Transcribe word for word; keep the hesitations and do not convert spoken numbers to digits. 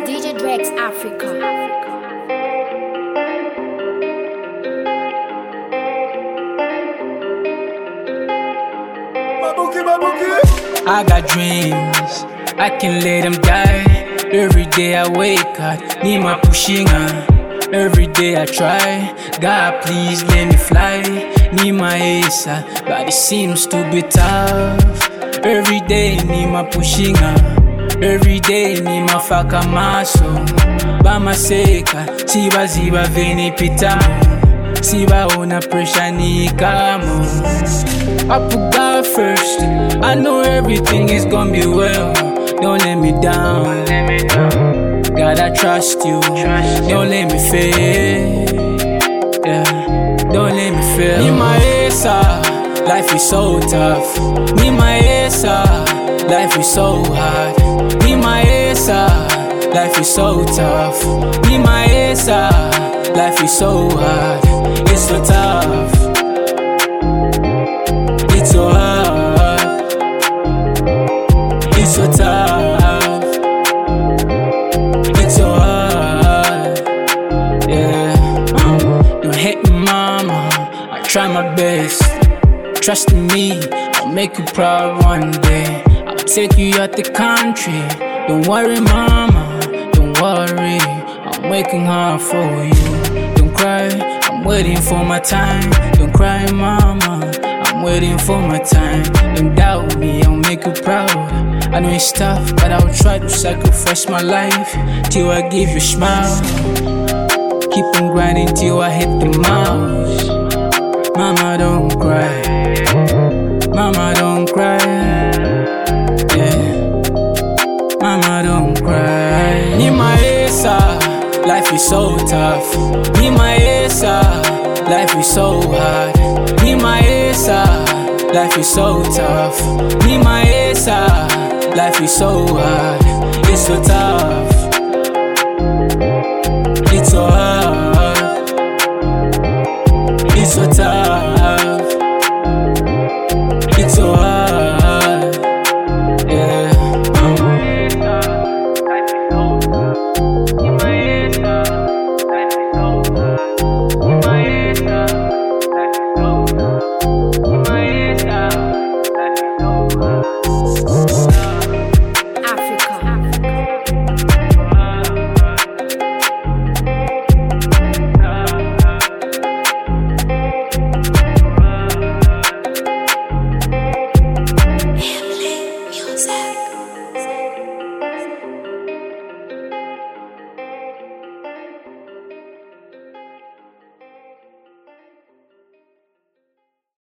D J Drex Africa. I got dreams, I can let them die. Every day I wake up, need my pushing on. Every day I try, God please let me fly. Need my ace, but it seems to be tough. Every day need my pushing on. Every day need my faka maso. Bama seka, siba ziba veni pitamo. Siba ona pressure ni kamo. I put God first, I know everything is gonna be well. Don't let me down, God I trust you. Don't let me fail, yeah. Don't let me fail. Need my esa, life is so tough. Need my esa, life is so hard. Need my esa, life is so tough. Need my esa, life is so hard. It's so tough. It's so hard. It's so tough. It's so hard. Yeah. Um, don't hate me, mama. I try my best. Trust in me, I'll make you proud one day. I'll take you out the country. Don't worry, mama. Don't worry. I'm working hard for you. Don't cry. I'm waiting for my time. Don't cry, mama. I'm waiting for my time. Don't doubt me, I'll make you proud. I know it's tough, but I'll try to sacrifice my life till I give you a smile. Keep on grinding till I hit the miles. Mama, don't cry. Mama, don't cry. Yeah. Mama, don't cry. Need my esa, life is so tough. Need my esa, life is so hard. Need my esa, life is so tough. Need my esa, life is so hard. It's so tough. It's so hard. It's so tough.